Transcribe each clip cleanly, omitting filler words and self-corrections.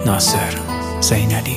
ناصر زینالی.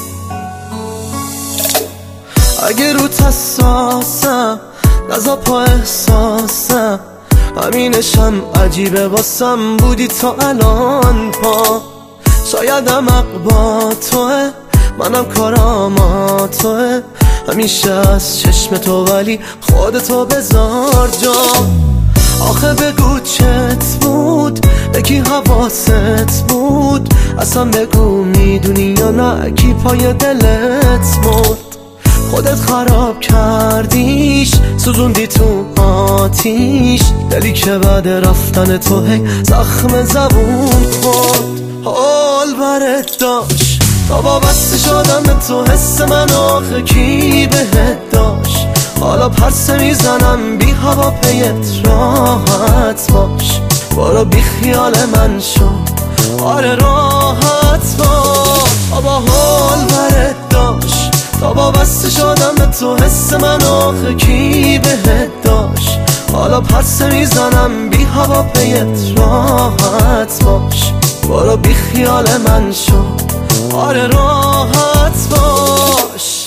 اگه روت حساسم نزا پا احساسم، همینشم عجیبه واسم بودی تا الان پا. شایدم با توه، منم کارام توه، همیشه از چشم تو ولی خودتو بذار جا. آخه بگو چت بود، بگی حواست بود، اصلا بگو میدونی یا نه کی پای دلت مرد. خودت خراب کردیش، سوزوندی تو آتیش، دلی که بعد رفتن تو هی زخم زبون خورد. حال برت داشت تا وابسته شدم به تو، حس من آخه کی بهت داشت. حالا پرسه میزنم بی هوا پیت راحت باش، برو بی خیال من شو، آره راحت باش. بابا حال برت داشت تا وابسته شدم به تو، حس من آخه کی بهت داشت. حالا پرسه میزنم بی هوا پیت راحت باش، برو بی خیال من شو، آره راحت باش.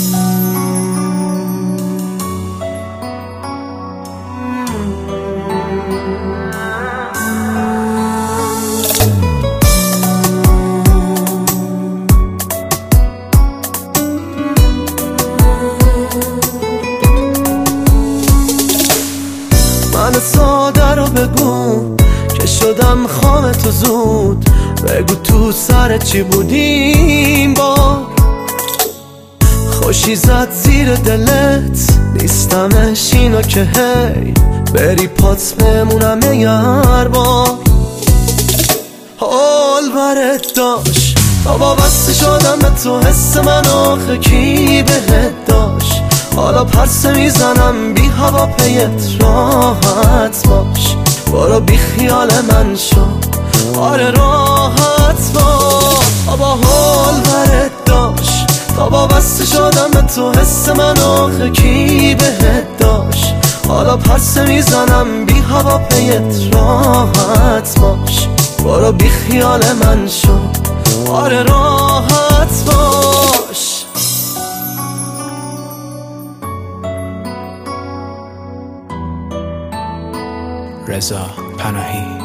من ساده رو بگو که شدم خام تو زود، بگو تو سر چی بودیم با خوشی زد زیر دلت، نیستمش اینو که هی بری پات بمونم یار با. حال برت داشت تا وابسته شدم به تو، حس من آخه کی بهت داشت. حالا پرسه میزنم بی هوا پیت راحت باش، برو بی خیال من شو، آره راحت باش. بابا حال برت داشت تا وابسته شدم به تو، حس من آخه کی بهت داشت. حالا پرسه میزنم بی هوا پیت راحت باش، برو بی خیال من شو، آره راحت باش. رضا پناهی.